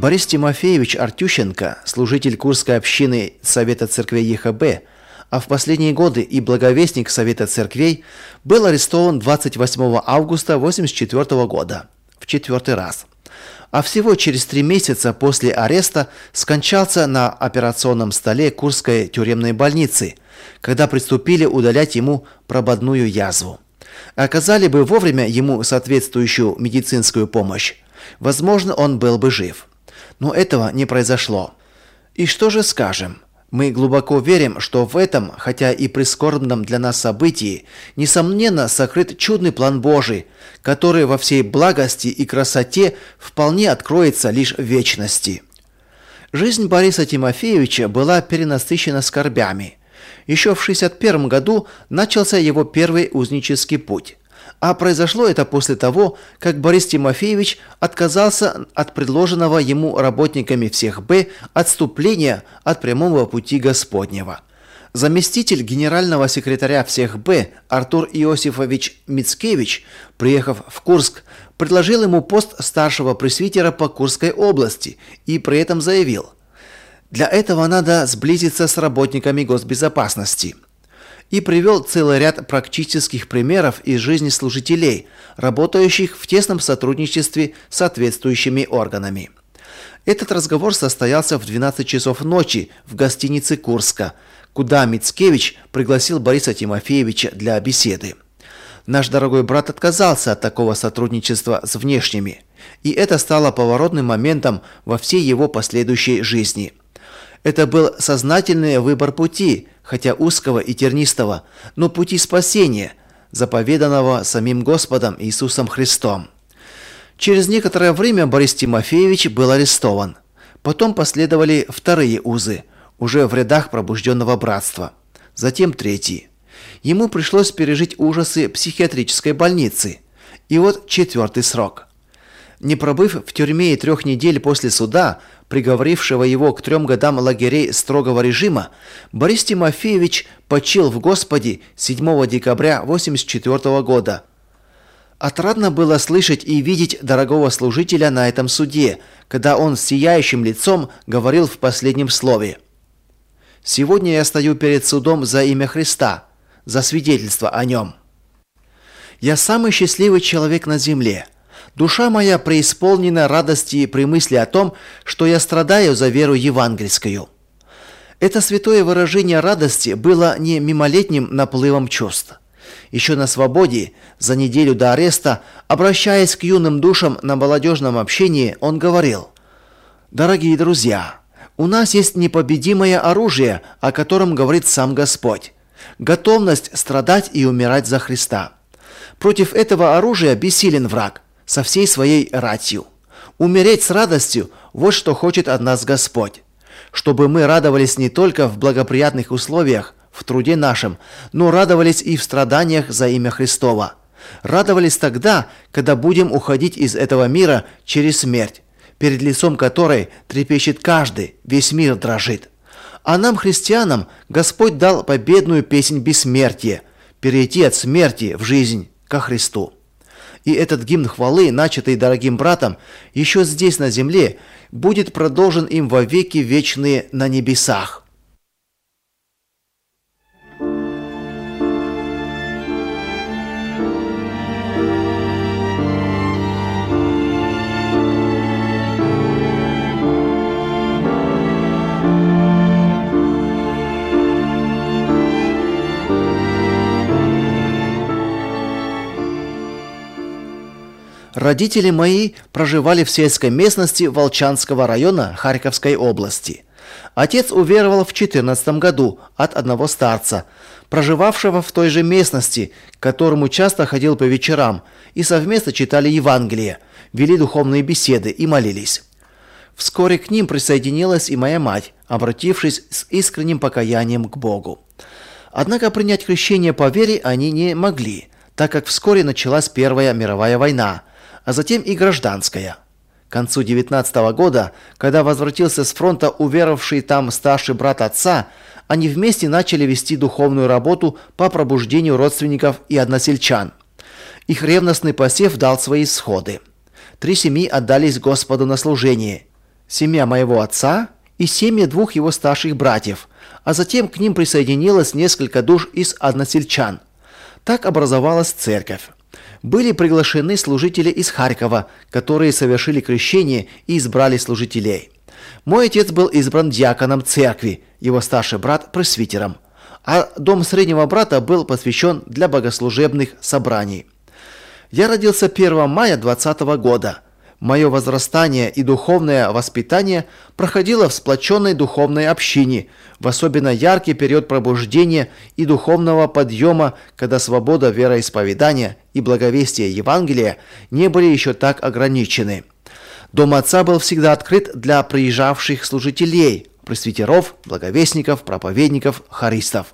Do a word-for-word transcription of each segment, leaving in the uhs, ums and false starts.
Борис Тимофеевич Артющенко, служитель Курской общины Совета церквей ЕХБ, а в последние годы и благовестник Совета церквей, был арестован двадцать восьмого августа тысяча девятьсот восемьдесят четвёртого года, в четвертый раз. А всего через три месяца после ареста скончался на операционном столе Курской тюремной больницы, когда приступили удалять ему прободную язву. Оказали бы вовремя ему соответствующую медицинскую помощь, возможно, он был бы жив. Но этого не произошло. И что же скажем? Мы глубоко верим, что в этом, хотя и прискорбном для нас событии, несомненно сокрыт чудный план Божий, который во всей благости и красоте вполне откроется лишь в вечности. Жизнь Бориса Тимофеевича была перенасыщена скорбями. Еще в шестьдесят первом году начался его первый узнический путь. А произошло это после того, как Борис Тимофеевич отказался от предложенного ему работниками всех Б отступления от прямого пути Господнего. Заместитель генерального секретаря всех Б Артур Иосифович Мицкевич, приехав в Курск, предложил ему пост старшего пресвитера по Курской области и при этом заявил: «Для этого надо сблизиться с работниками госбезопасности». И привел целый ряд практических примеров из жизни служителей, работающих в тесном сотрудничестве с соответствующими органами. Этот разговор состоялся в двенадцать часов ночи в гостинице Курска, куда Мицкевич пригласил Бориса Тимофеевича для беседы. Наш дорогой брат отказался от такого сотрудничества с внешними, и это стало поворотным моментом во всей его последующей жизни. Это был сознательный выбор пути, хотя узкого и тернистого, но пути спасения, заповеданного самим Господом Иисусом Христом. Через некоторое время Борис Тимофеевич был арестован. Потом последовали вторые узы, уже в рядах пробужденного братства. Затем третий. Ему пришлось пережить ужасы психиатрической больницы. И вот четвертый срок. Не пробыв в тюрьме и трех недель после суда, приговорившего его к трем годам лагерей строгого режима, Борис Тимофеевич почил в Господе седьмого декабря тысяча девятьсот восемьдесят четвёртого года. Отрадно было слышать и видеть дорогого служителя на этом суде, когда он с сияющим лицом говорил в последнем слове: «Сегодня я стою перед судом за имя Христа, за свидетельство о нем. Я самый счастливый человек на земле. Душа моя преисполнена радости при мысли о том, что я страдаю за веру евангельскую». Это святое выражение радости было не мимолетним наплывом чувств. Еще на свободе, за неделю до ареста, обращаясь к юным душам на молодежном общении, он говорил: «Дорогие друзья, у нас есть непобедимое оружие, о котором говорит сам Господь. Готовность страдать и умирать за Христа. Против этого оружия бессилен враг со всей своей ратью. Умереть с радостью – вот что хочет от нас Господь. Чтобы мы радовались не только в благоприятных условиях, в труде нашем, но радовались и в страданиях за имя Христово. Радовались тогда, когда будем уходить из этого мира через смерть, перед лицом которой трепещет каждый, весь мир дрожит. А нам, христианам, Господь дал победную песнь бессмертия, перейти от смерти в жизнь ко Христу. И этот гимн хвалы, начатый дорогим братом, еще здесь на земле, будет продолжен им во веки вечные на небесах. Родители мои проживали в сельской местности Волчанского района Харьковской области. Отец уверовал в четырнадцатом году от одного старца, проживавшего в той же местности, к которому часто ходил по вечерам, и совместно читали Евангелие, вели духовные беседы и молились. Вскоре к ним присоединилась и моя мать, обратившись с искренним покаянием к Богу. Однако принять крещение по вере они не могли, так как вскоре началась Первая мировая война, а затем и гражданская. К концу девятнадцатого года, когда возвратился с фронта уверовавший там старший брат отца, они вместе начали вести духовную работу по пробуждению родственников и односельчан. Их ревностный посев дал свои всходы. Три семьи отдались Господу на служение. семья моего отца и семьи двух его старших братьев, а затем к ним присоединилось несколько душ из односельчан. Так образовалась церковь. Были приглашены служители из Харькова, которые совершили крещение и избрали служителей. Мой отец был избран диаконом церкви, его старший брат – пресвитером, а дом среднего брата был посвящен для богослужебных собраний. Я родился первого мая двадцатого года. Мое возрастание и духовное воспитание проходило в сплоченной духовной общине, в особенно яркий период пробуждения и духовного подъема, когда свобода вероисповедания и благовестие Евангелия не были еще так ограничены. Дом отца был всегда открыт для приезжавших служителей, пресвитеров, благовестников, проповедников, хористов.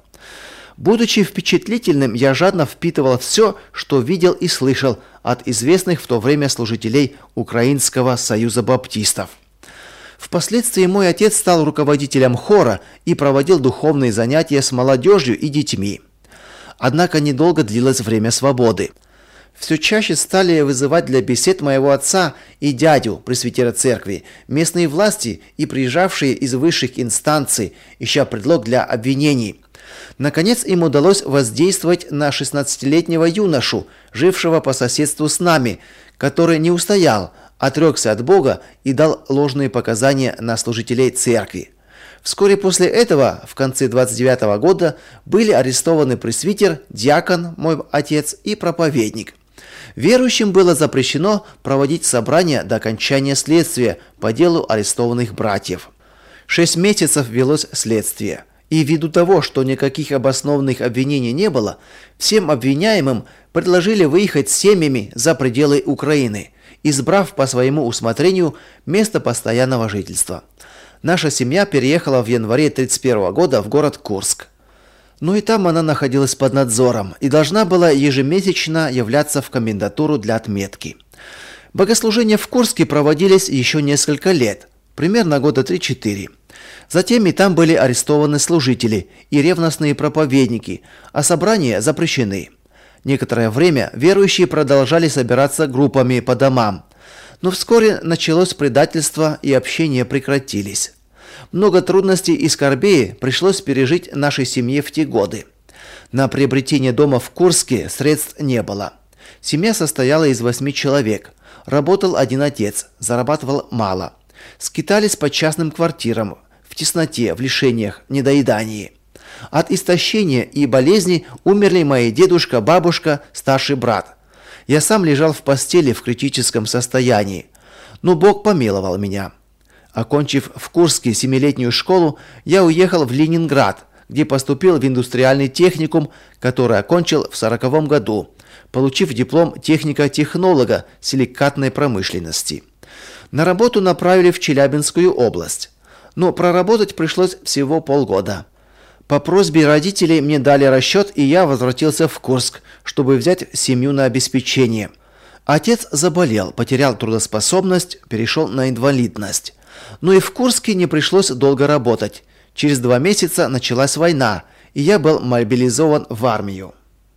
Будучи впечатлительным, я жадно впитывал все, что видел и слышал от известных в то время служителей Украинского союза баптистов. Впоследствии мой отец стал руководителем хора и проводил духовные занятия с молодежью и детьми. Однако недолго длилось время свободы. Все чаще стали вызывать для бесед моего отца и дядю, пресвитера церкви, местные власти и приезжавшие из высших инстанций, ища предлог для обвинений. Наконец им удалось воздействовать на шестнадцатилетнего юношу, жившего по соседству с нами, который не устоял, отрекся от Бога и дал ложные показания на служителей церкви. Вскоре после этого, в конце двадцать девятого года, были арестованы пресвитер, диакон, мой отец, и проповедник. Верующим было запрещено проводить собрания до окончания следствия по делу арестованных братьев. Шесть месяцев велось следствие. И ввиду того, что никаких обоснованных обвинений не было, всем обвиняемым предложили выехать с семьями за пределы Украины, избрав по своему усмотрению место постоянного жительства. Наша семья переехала в январе тридцать первого года в город Курск. Но и там она находилась под надзором и должна была ежемесячно являться в комендатуру для отметки. Богослужения в Курске проводились еще несколько лет, примерно года три-четыре. Затем и там были арестованы служители и ревностные проповедники, а собрания запрещены. Некоторое время верующие продолжали собираться группами по домам, но вскоре началось предательство и общение прекратились. Много трудностей и скорбей пришлось пережить нашей семье в те годы. На приобретение дома в Курске средств не было. Семья состояла из восьми человек. Работал один отец, зарабатывал мало. Скитались по частным квартирам, в тесноте, в лишениях, недоедании. От истощения и болезни умерли мои дедушка, бабушка, старший брат. Я сам лежал в постели в критическом состоянии, но Бог помиловал меня. Окончив в Курске семилетнюю школу, я уехал в Ленинград, где поступил в индустриальный техникум, который окончил в сороковом году, получив диплом техника-технолога силикатной промышленности. На работу направили в Челябинскую область, но проработать пришлось всего полгода. По просьбе родителей мне дали расчет, и я возвратился в Курск, чтобы взять семью на обеспечение. Отец заболел, потерял трудоспособность, перешел на инвалидность. Но и в Курске не пришлось долго работать. Через два месяца началась война, и я был мобилизован в армию.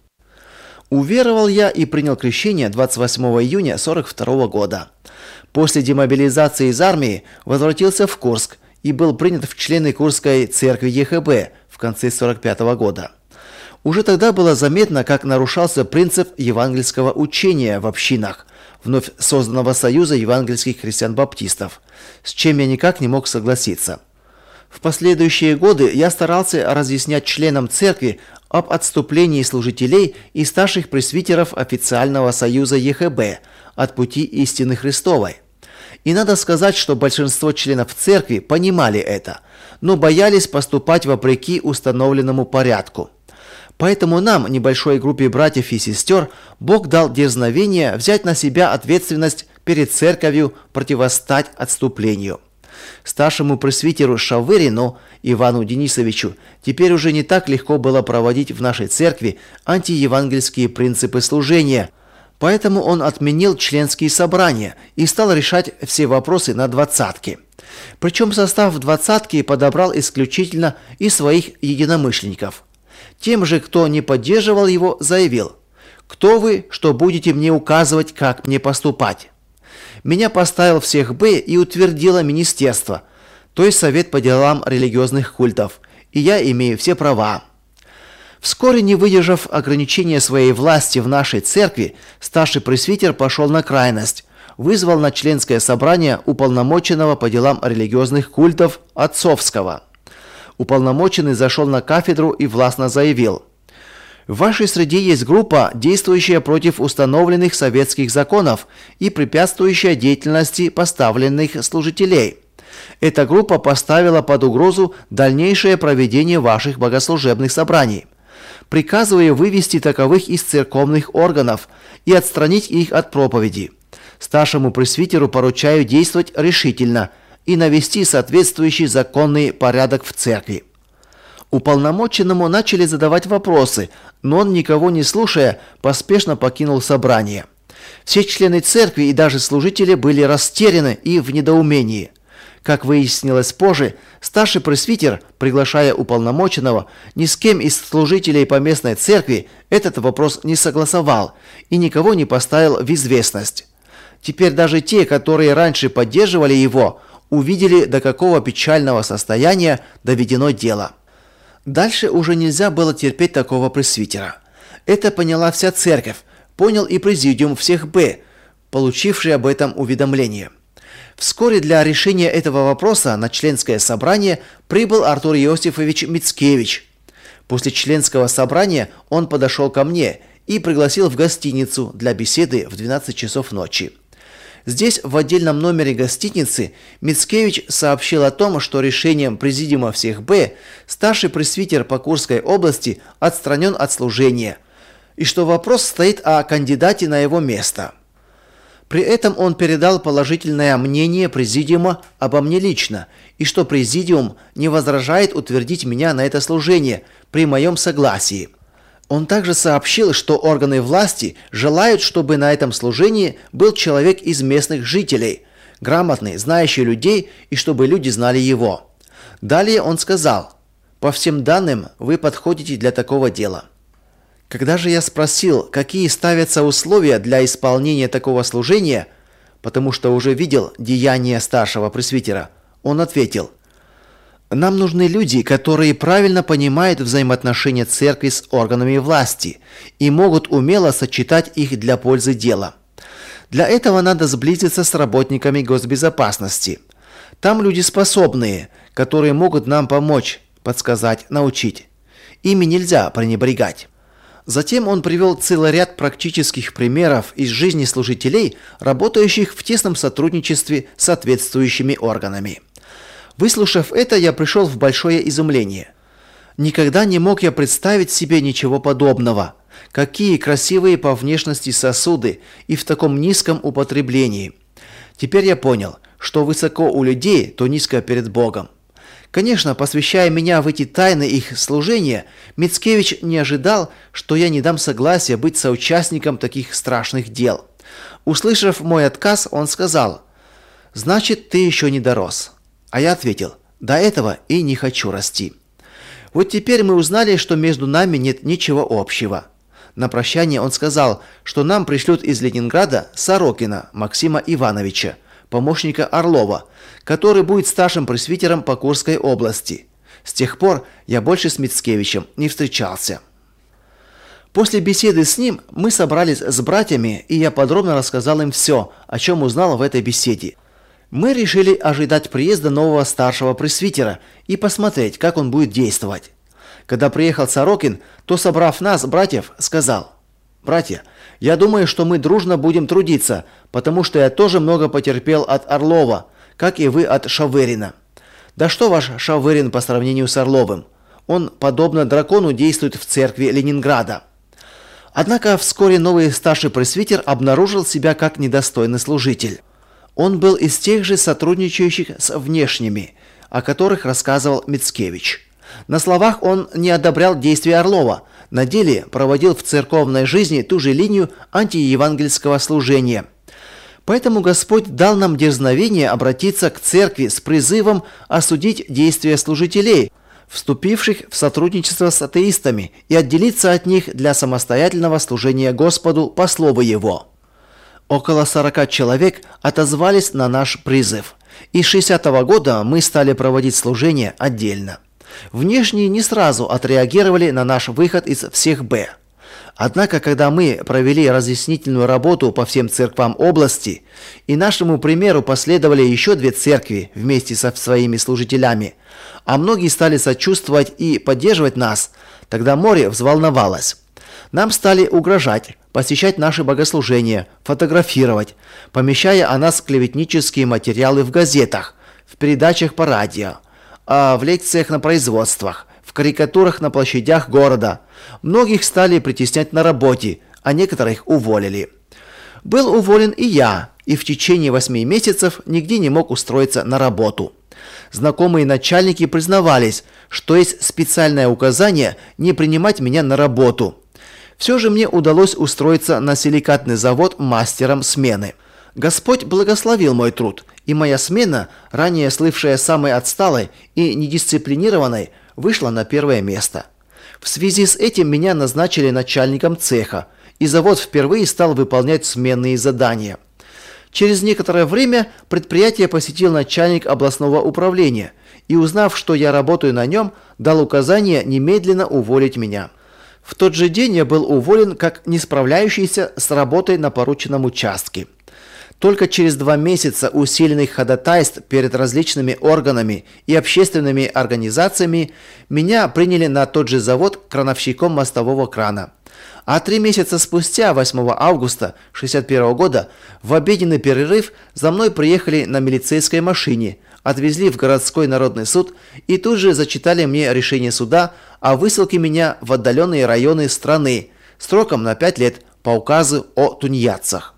Уверовал я и принял крещение двадцать восьмого июня сорок второго года. После демобилизации из армии возвратился в Курск и был принят в члены Курской церкви ЕХБ в конце сорок пятого года. Уже тогда было заметно, как нарушался принцип евангельского учения в общинах, вновь созданного Союза евангельских христиан-баптистов, с чем я никак не мог согласиться. В последующие годы я старался разъяснять членам церкви об отступлении служителей и старших пресвитеров официального Союза ЕХБ от пути истины Христовой. И надо сказать, что большинство членов церкви понимали это, но боялись поступать вопреки установленному порядку. Поэтому нам, небольшой группе братьев и сестер, Бог дал дерзновение взять на себя ответственность перед церковью противостать отступлению. Старшему пресвитеру Шавырину Ивану Денисовичу теперь уже не так легко было проводить в нашей церкви антиевангельские принципы служения, поэтому он отменил членские собрания и стал решать все вопросы на двадцатке. Причем состав двадцатки подобрал исключительно из своих единомышленников. Тем же, кто не поддерживал его, заявил: «Кто вы, что будете мне указывать, как мне поступать?» Меня поставил в всех Б и утвердило министерство, то есть Совет по делам религиозных культов, и я имею все права. Вскоре, не выдержав ограничения своей власти в нашей церкви, старший пресвитер пошел на крайность, вызвал на членское собрание уполномоченного по делам религиозных культов Отцовского. Уполномоченный зашел на кафедру и властно заявил: «В вашей среде есть группа, действующая против установленных советских законов и препятствующая деятельности поставленных служителей. Эта группа поставила под угрозу дальнейшее проведение ваших богослужебных собраний. Приказываю вывести таковых из церковных органов и отстранить их от проповеди. Старшему пресвитеру поручаю действовать решительно и навести соответствующий законный порядок в церкви». Уполномоченному начали задавать вопросы, но он, никого не слушая, поспешно покинул собрание. Все члены церкви и даже служители были растеряны и в недоумении. Как выяснилось позже, старший пресвитер, приглашая уполномоченного, ни с кем из служителей по местной церкви этот вопрос не согласовал и никого не поставил в известность. Теперь даже те, которые раньше поддерживали его, увидели, до какого печального состояния доведено дело. Дальше уже нельзя было терпеть такого пресвитера. Это поняла вся церковь, понял и президиум всех Б, получивший об этом уведомление. Вскоре для решения этого вопроса на членское собрание прибыл Артур Иосифович Мицкевич. После членского собрания он подошел ко мне и пригласил в гостиницу для беседы в двенадцать часов ночи. Здесь, в отдельном номере гостиницы, Мицкевич сообщил о том, что решением президиума всех Б старший пресвитер по Курской области отстранен от служения, и что вопрос стоит о кандидате на его место. При этом он передал положительное мнение президиума обо мне лично, и что президиум не возражает утвердить меня на это служение при моем согласии. Он также сообщил, что органы власти желают, чтобы на этом служении был человек из местных жителей, грамотный, знающий людей, и чтобы люди знали его. Далее он сказал: «По всем данным, вы подходите для такого дела». Когда же я спросил, какие ставятся условия для исполнения такого служения, потому что уже видел деяния старшего пресвитера, он ответил: «Нам нужны люди, которые правильно понимают взаимоотношения церкви с органами власти и могут умело сочетать их для пользы дела. Для этого надо сблизиться с работниками госбезопасности. Там люди способные, которые могут нам помочь, подсказать, научить. Ими нельзя пренебрегать». Затем он привел целый ряд практических примеров из жизни служителей, работающих в тесном сотрудничестве с соответствующими органами. Выслушав это, я пришел в большое изумление. Никогда не мог я представить себе ничего подобного. Какие красивые по внешности сосуды и в таком низком употреблении. Теперь я понял, что высоко у людей, то низко перед Богом. Конечно, посвящая меня в эти тайны их служения, Мицкевич не ожидал, что я не дам согласия быть соучастником таких страшных дел. Услышав мой отказ, он сказал: «Значит, ты еще не дорос». А я ответил: «До этого и не хочу расти». Вот теперь мы узнали, что между нами нет ничего общего. На прощание он сказал, что нам пришлют из Ленинграда Сорокина Максима Ивановича, помощника Орлова, который будет старшим пресвитером по Курской области. С тех пор я больше с Мицкевичем не встречался. После беседы с ним мы собрались с братьями, и я подробно рассказал им все, о чем узнал в этой беседе. Мы решили ожидать приезда нового старшего пресвитера и посмотреть, как он будет действовать. Когда приехал Сорокин, то, собрав нас, братьев, сказал: «Братья, я думаю, что мы дружно будем трудиться, потому что я тоже много потерпел от Орлова, как и вы от Шаверина. Да что ваш Шаверин по сравнению с Орловым? Он, подобно дракону, действует в церкви Ленинграда». Однако вскоре новый старший пресвитер обнаружил себя как недостойный служитель. Он был из тех же сотрудничающих с внешними, о которых рассказывал Мицкевич. На словах он не одобрял действия Орлова, на деле проводил в церковной жизни ту же линию антиевангельского служения. Поэтому Господь дал нам дерзновение обратиться к церкви с призывом осудить действия служителей, вступивших в сотрудничество с атеистами, и отделиться от них для самостоятельного служения Господу по слову Его. Около сорока человек отозвались на наш призыв. И с шестидесятого года мы стали проводить служение отдельно. Внешние не сразу отреагировали на наш выход из всех Б. Однако, когда мы провели разъяснительную работу по всем церквам области, и нашему примеру последовали еще две церкви вместе со своими служителями, а многие стали сочувствовать и поддерживать нас, тогда море взволновалось. Нам стали угрожать, посещать наши богослужения, фотографировать, помещая о нас клеветнические материалы в газетах, в передачах по радио, а в лекциях на производствах, в карикатурах на площадях города. Многих стали притеснять на работе, а некоторых уволили. Был уволен и я, и в течение восьми месяцев нигде не мог устроиться на работу. Знакомые начальники признавались, что есть специальное указание не принимать меня на работу. Все же мне удалось устроиться на силикатный завод мастером смены. Господь благословил мой труд, и моя смена, ранее слывшая самой отсталой и недисциплинированной, вышла на первое место. В связи с этим меня назначили начальником цеха, и завод впервые стал выполнять сменные задания. Через некоторое время предприятие посетил начальник областного управления и, узнав, что я работаю на нем, дал указание немедленно уволить меня. В тот же день я был уволен как не справляющийся с работой на порученном участке. Только через два месяца усиленных ходатайств перед различными органами и общественными организациями меня приняли на тот же завод крановщиком мостового крана. А три месяца спустя, восьмого августа шестьдесят первого года, в обеденный перерыв за мной приехали на милицейской машине, отвезли в городской народный суд и тут же зачитали мне решение суда о высылке меня в отдаленные районы страны сроком на пять лет по указу о тунеядцах.